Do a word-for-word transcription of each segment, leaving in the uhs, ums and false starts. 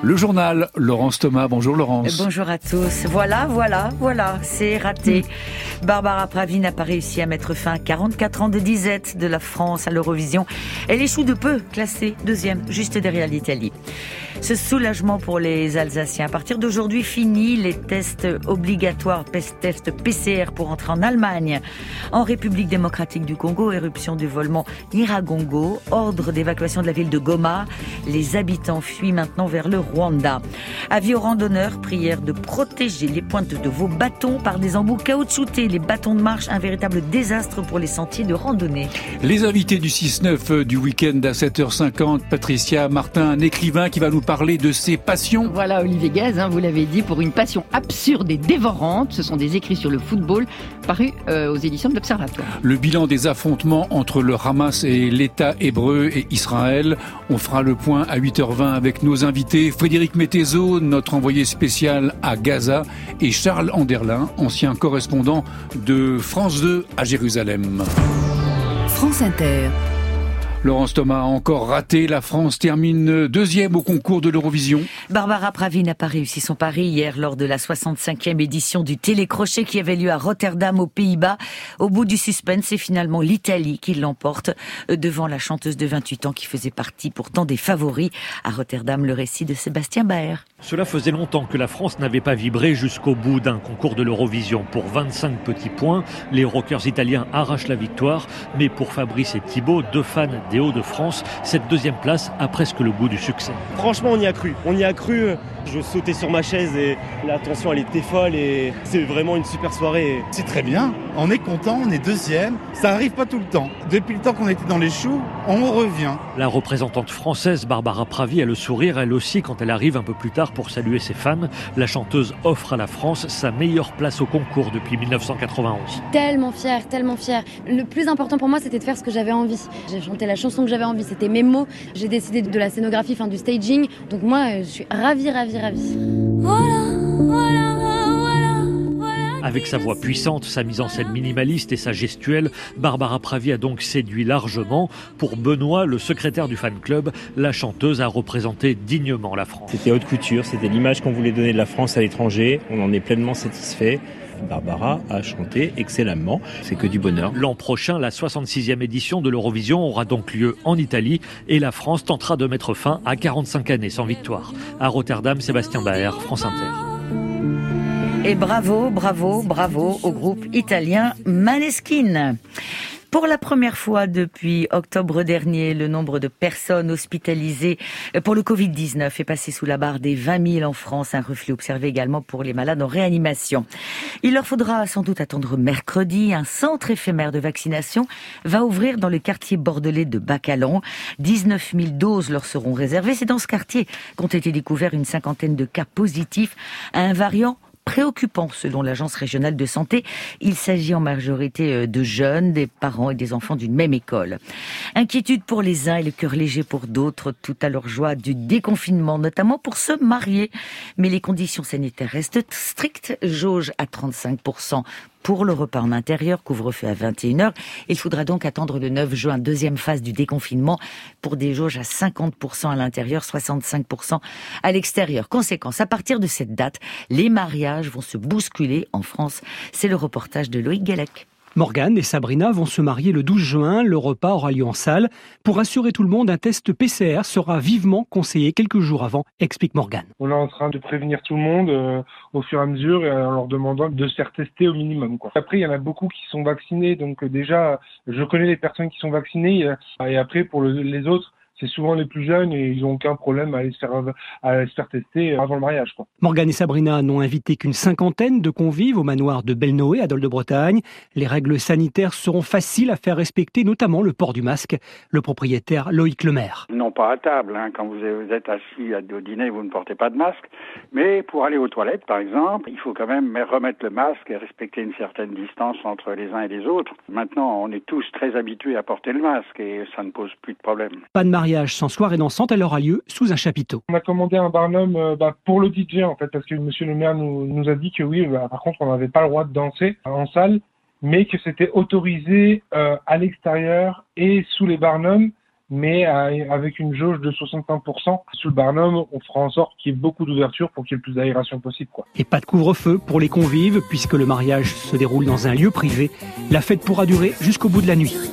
Le journal, Laurence Thomas. Bonjour Laurence. Bonjour à tous. Voilà, voilà, voilà, c'est raté. Mmh. Barbara Pravi n'a pas réussi à mettre fin à quarante-quatre ans de disette de la France à l'Eurovision. Elle échoue de peu, classée deuxième, juste derrière l'Italie. Ce soulagement pour les Alsaciens. À partir d'aujourd'hui, fini les tests obligatoires, tests P C R pour entrer en Allemagne. En République démocratique du Congo, éruption du volcan Nyiragongo, ordre d'évacuation de la ville de Goma. Les habitants fuient maintenant vers le Rwanda. Avis aux randonneurs, prière de protéger les pointes de vos bâtons par des embouts caoutchoutés. Les bâtons de marche, un véritable désastre pour les sentiers de randonnée. Les invités du six neuf du week-end à sept heures cinquante, Patricia Martin, un écrivain qui va nous parler de ses passions. Voilà, Olivier Gaz, hein, vous l'avez dit, pour une passion absurde et dévorante. Ce sont des écrits sur le football parus euh, aux éditions de l'Observatoire. Le bilan des affrontements entre le Hamas et l'État hébreu et Israël. On fera le point à huit heures vingt avec nos invités. Frédéric Mettezo, notre envoyé spécial à Gaza, et Charles Anderlin, ancien correspondant de France deux à Jérusalem. France Inter. Laurence Thomas a encore raté. La France termine deuxième au concours de l'Eurovision. Barbara Pravi n'a pas réussi son pari hier lors de la soixante-cinquième édition du télécrochet qui avait lieu à Rotterdam aux Pays-Bas. Au bout du suspense, c'est finalement l'Italie qui l'emporte devant la chanteuse de vingt-huit ans qui faisait partie pourtant des favoris. À Rotterdam, le récit de Sébastien Baer. Cela faisait longtemps que la France n'avait pas vibré jusqu'au bout d'un concours de l'Eurovision. Pour vingt-cinq petits points, les rockers italiens arrachent la victoire. Mais pour Fabrice et Thibaut, deux fans des Hauts-de-France, cette deuxième place a presque le goût du succès. Franchement, on y a cru. On y a cru. Je sautais sur ma chaise et la tension, elle était folle et c'est vraiment une super soirée. C'est très bien. On est content, on est deuxième. Ça arrive pas tout le temps. Depuis le temps qu'on était dans les choux, on revient. La représentante française Barbara Pravi a le sourire, elle aussi, quand elle arrive un peu plus tard pour saluer ses fans. La chanteuse offre à la France sa meilleure place au concours depuis dix-neuf cent quatre-vingt-onze. Tellement fière, tellement fière. Le plus important pour moi, c'était de faire ce que j'avais envie. J'ai chanté la chanson que j'avais envie, c'était mes mots. J'ai décidé de la scénographie, enfin du staging. Donc moi, je suis ravie, ravie, ravie. Voilà, voilà, voilà, voilà. Avec sa voix puissante, sa mise en scène minimaliste et sa gestuelle, Barbara Pravi a donc séduit largement. Pour Benoît, le secrétaire du fan club, la chanteuse a représenté dignement la France. C'était haute couture, c'était l'image qu'on voulait donner de la France à l'étranger. On en est pleinement satisfait. Barbara a chanté excellemment, c'est que du bonheur. L'an prochain, la soixante-sixième édition de l'Eurovision aura donc lieu en Italie et la France tentera de mettre fin à quarante-cinq années sans victoire. À Rotterdam, Sébastien Baer, France Inter. Et bravo, bravo, bravo au groupe italien Maneskin. Pour la première fois depuis octobre dernier, le nombre de personnes hospitalisées pour le covid dix-neuf est passé sous la barre des vingt mille en France, un reflux observé également pour les malades en réanimation. Il leur faudra sans doute attendre mercredi. Un centre éphémère de vaccination va ouvrir dans le quartier bordelais de Bacalon. dix-neuf mille doses leur seront réservées. C'est dans ce quartier qu'ont été découverts une cinquantaine de cas positifs à un variant préoccupant selon l'Agence régionale de santé. Il s'agit en majorité de jeunes, des parents et des enfants d'une même école. Inquiétude pour les uns et le cœur léger pour d'autres, tout à leur joie du déconfinement, notamment pour se marier. Mais les conditions sanitaires restent strictes, jauge à trente-cinq pour cent pour le repas en intérieur, couvre-feu à vingt et une heures. Il faudra donc attendre le neuf juin, deuxième phase du déconfinement, pour des jauges à cinquante pour cent à l'intérieur, soixante-cinq pour cent à l'extérieur. Conséquence, à partir de cette date, les mariages vont se bousculer en France. C'est le reportage de Loïc Gallec. Morgane et Sabrina vont se marier le douze juin. Le repas aura lieu en salle. Pour rassurer tout le monde, un test P C R sera vivement conseillé quelques jours avant, explique Morgane. On est en train de prévenir tout le monde euh, au fur et à mesure et en leur demandant de se faire tester au minimum, quoi. Après, il y en a beaucoup qui sont vaccinés. Donc euh, déjà, je connais les personnes qui sont vaccinées. Euh, et après, pour le, les autres, c'est souvent les plus jeunes et ils n'ont aucun problème à aller se faire, à aller se faire tester avant le mariage, quoi. Morgane et Sabrina n'ont invité qu'une cinquantaine de convives au manoir de Belle-Noé à Dol-de-Bretagne. Les règles sanitaires seront faciles à faire respecter, notamment le port du masque. Le propriétaire Loïc Lemaire. Non pas à table, hein. Quand vous êtes assis au dîner, vous ne portez pas de masque. Mais pour aller aux toilettes, par exemple, il faut quand même remettre le masque et respecter une certaine distance entre les uns et les autres. Maintenant, on est tous très habitués à porter le masque et ça ne pose plus de problème. Pas de mariage sans soirée dansante, elle aura lieu sous un chapiteau. On a commandé un barnum euh, bah, pour le D J en fait, parce que monsieur le maire nous, nous a dit que oui, bah, par contre on n'avait pas le droit de danser en salle, mais que c'était autorisé euh, à l'extérieur et sous les barnums, mais avec une jauge de soixante-quinze pour cent. Sous le Barnum, on fera en sorte qu'il y ait beaucoup d'ouverture pour qu'il y ait le plus d'aération possible, quoi. Et pas de couvre-feu pour les convives, puisque le mariage se déroule dans un lieu privé. La fête pourra durer jusqu'au bout de la nuit.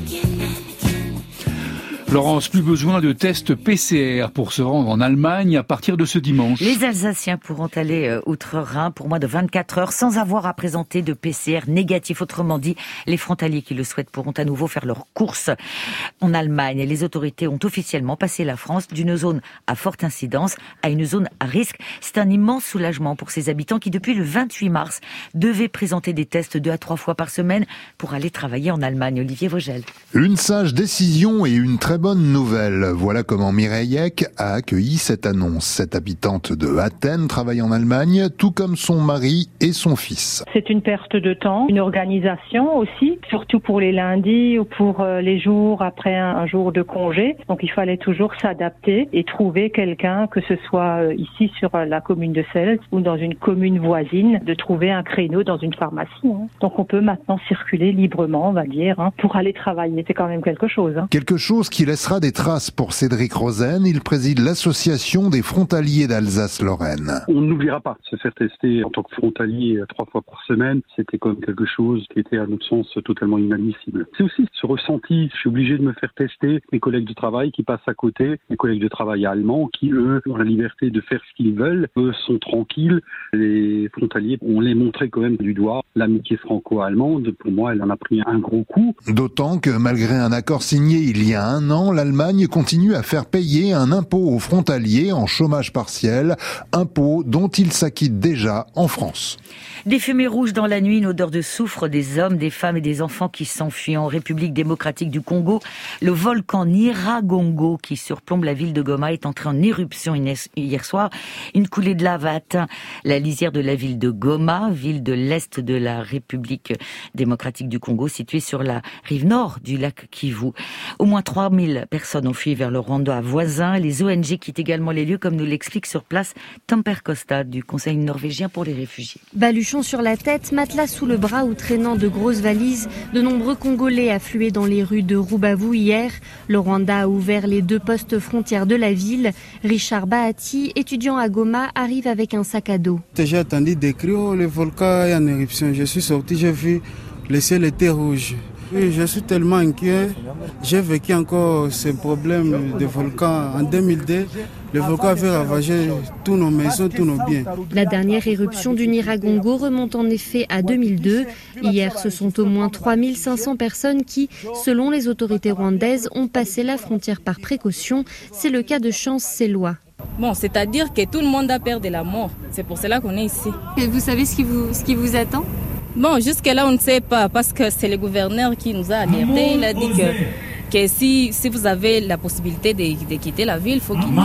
Laurence, plus besoin de tests P C R pour se rendre en Allemagne à partir de ce dimanche. Les Alsaciens pourront aller euh, outre-Rhin pour moins de vingt-quatre heures sans avoir à présenter de P C R négatif. Autrement dit, les frontaliers qui le souhaitent pourront à nouveau faire leurs courses en Allemagne. Les autorités ont officiellement passé la France d'une zone à forte incidence à une zone à risque. C'est un immense soulagement pour ces habitants qui, depuis le vingt-huit mars, devaient présenter des tests deux à trois fois par semaine pour aller travailler en Allemagne. Olivier Vogel. Une sage décision et une très bonne nouvelle. Voilà comment Mireille Eck a accueilli cette annonce. Cette habitante de Athènes travaille en Allemagne, tout comme son mari et son fils. C'est une perte de temps, une organisation aussi, surtout pour les lundis ou pour les jours après un jour de congé. Donc il fallait toujours s'adapter et trouver quelqu'un, que ce soit ici sur la commune de Celles ou dans une commune voisine, de trouver un créneau dans une pharmacie. Donc on peut maintenant circuler librement, on va dire, pour aller travailler. C'est quand même quelque chose. Quelque chose qui laissera des traces pour Cédric Rosen. Il préside l'association des frontaliers d'Alsace-Lorraine. On n'oubliera pas se faire tester en tant que frontalier trois fois par semaine. C'était comme quelque chose qui était à notre sens totalement inadmissible. C'est aussi ce ressenti. Je suis obligé de me faire tester. Mes collègues de travail qui passent à côté, mes collègues de travail allemands qui, eux, ont la liberté de faire ce qu'ils veulent. Eux sont tranquilles. Les frontaliers, on les montrait quand même du doigt. L'amitié franco-allemande, pour moi, elle en a pris un gros coup. D'autant que malgré un accord signé il y a un an, l'Allemagne continue à faire payer un impôt aux frontaliers en chômage partiel, impôt dont ils s'acquittent déjà en France. Des fumées rouges dans la nuit, une odeur de soufre, des hommes, des femmes et des enfants qui s'enfuient en République démocratique du Congo. Le volcan Nyiragongo qui surplombe la ville de Goma est entré en éruption hier soir. Une coulée de lave a atteint la lisière de la ville de Goma, ville de l'Est de la République démocratique du Congo, située sur la rive nord du lac Kivu. Au moins trois mille personnes ont fui vers le Rwanda voisin. Les O N G quittent également les lieux, comme nous l'explique sur place Tamper Costa du Conseil norvégien pour les réfugiés. Baluchon sur la tête, matelas sous le bras ou traînant de grosses valises, de nombreux Congolais affluaient dans les rues de Rubavu hier. Le Rwanda a ouvert les deux postes frontières de la ville. Richard Bahati, étudiant à Goma, arrive avec un sac à dos. J'ai entendu des cris, oh, le volcan est en éruption. Je suis sorti, j'ai vu le ciel était rouge. Oui, je suis tellement inquiet. J'ai vécu encore ce problème de volcan en deux mille deux. Le volcan avait ravagé tous nos maisons, tous nos biens. La dernière éruption du Nyiragongo remonte en effet à deux mille deux. Hier, ce sont au moins trois mille cinq cents personnes qui, selon les autorités rwandaises, ont passé la frontière par précaution. C'est le cas de Chance Selwa. Bon, c'est-à-dire que tout le monde a peur de la mort. C'est pour cela qu'on est ici. Et vous savez ce qui vous, ce qui vous attend ? Bon, jusque-là, on ne sait pas, parce que c'est le gouverneur qui nous a alertés. Il a dit que, que si, si vous avez la possibilité de, de quitter la ville, il faut quitter.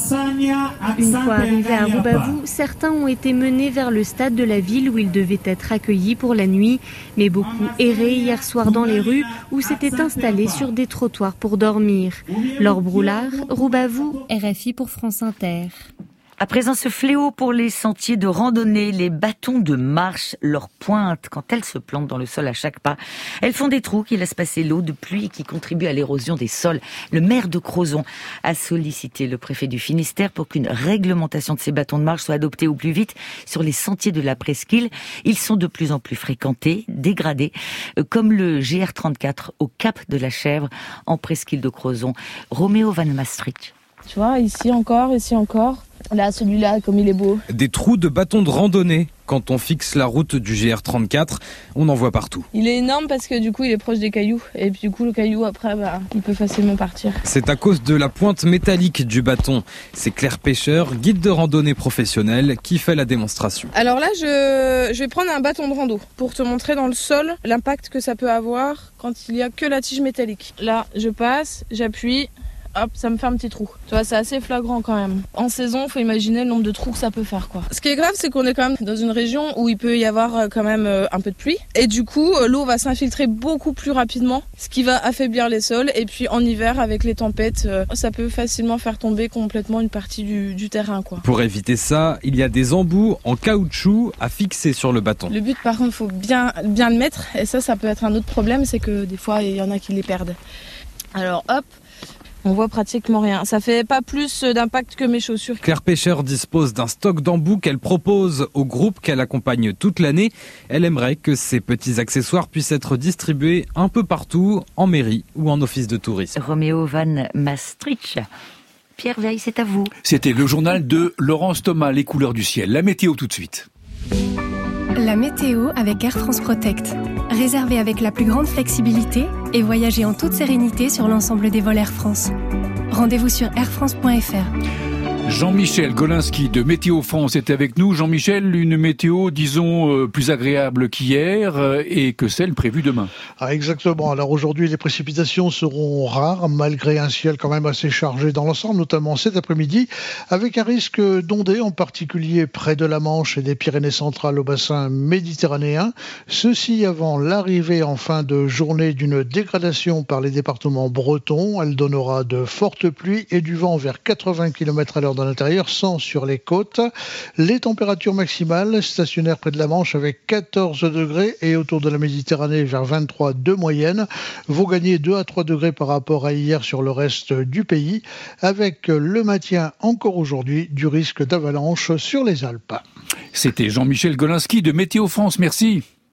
Une fois arrivés à Rubavu, certains ont été menés vers le stade de la ville où ils devaient être accueillis pour la nuit. Mais beaucoup erraient hier soir dans les rues ou s'étaient installés sur des trottoirs pour dormir. Laure Broulard, Rubavu, R F I pour France Inter. À présent, ce fléau pour les sentiers de randonnée, les bâtons de marche, leur pointe quand elles se plantent dans le sol à chaque pas. Elles font des trous qui laissent passer l'eau de pluie et qui contribuent à l'érosion des sols. Le maire de Crozon a sollicité le préfet du Finistère pour qu'une réglementation de ces bâtons de marche soit adoptée au plus vite sur les sentiers de la presqu'île. Ils sont de plus en plus fréquentés, dégradés, comme le G R trente-quatre au Cap de la Chèvre en presqu'île de Crozon. Roméo Van Maastricht. Tu vois, ici encore, ici encore. Là, celui-là, comme il est beau. Des trous de bâtons de randonnée. Quand on fixe la route du G R trente-quatre, on en voit partout. Il est énorme parce que du coup, il est proche des cailloux. Et puis du coup, le caillou, après, bah, il peut facilement partir. C'est à cause de la pointe métallique du bâton. C'est Claire Pêcheur, guide de randonnée professionnelle, qui fait la démonstration. Alors là, je, je vais prendre un bâton de rando pour te montrer dans le sol l'impact que ça peut avoir quand il n'y a que la tige métallique. Là, je passe, j'appuie. Hop, ça me fait un petit trou. Tu vois, c'est assez flagrant quand même. En saison, faut imaginer le nombre de trous que ça peut faire, quoi. Ce qui est grave, c'est qu'on est quand même dans une région où il peut y avoir quand même un peu de pluie. Et du coup, l'eau va s'infiltrer beaucoup plus rapidement, ce qui va affaiblir les sols. Et puis en hiver, avec les tempêtes, ça peut facilement faire tomber complètement une partie du, du terrain, quoi. Pour éviter ça, il y a des embouts en caoutchouc à fixer sur le bâton. Le but, par contre, faut bien, bien le mettre. Et ça, ça peut être un autre problème, c'est que des fois, il y en a qui les perdent. Alors hop. On voit pratiquement rien. Ça fait pas plus d'impact que mes chaussures. Claire Pêcheur dispose d'un stock d'embouts qu'elle propose au groupe qu'elle accompagne toute l'année. Elle aimerait que ces petits accessoires puissent être distribués un peu partout, en mairie ou en office de tourisme. Roméo Van Maastricht. Pierre Veil, c'est à vous. C'était le journal de Laurence Thomas, les couleurs du ciel. La météo tout de suite. La météo avec Air France Protect. Réservez avec la plus grande flexibilité et voyagez en toute sérénité sur l'ensemble des vols Air France. Rendez-vous sur air france point f r. Jean-Michel Golinski de Météo France est avec nous. Jean-Michel, une météo, disons, euh, plus agréable qu'hier euh, et que celle prévue demain. Ah, exactement. Alors aujourd'hui, les précipitations seront rares, malgré un ciel quand même assez chargé dans l'ensemble, notamment cet après-midi, avec un risque d'ondées, en particulier près de la Manche et des Pyrénées centrales au bassin méditerranéen. Ceci avant l'arrivée en fin de journée d'une dégradation par les départements bretons. Elle donnera de fortes pluies et du vent vers quatre-vingts kilomètres à l'heure dans l'intérieur, cent sur les côtes. Les températures maximales stationnaires près de la Manche avec quatorze degrés et autour de la Méditerranée vers vingt-trois de moyenne vont gagner deux à trois degrés par rapport à hier sur le reste du pays, avec le maintien encore aujourd'hui du risque d'avalanche sur les Alpes. C'était Jean-Michel Golinski de Météo France. Merci.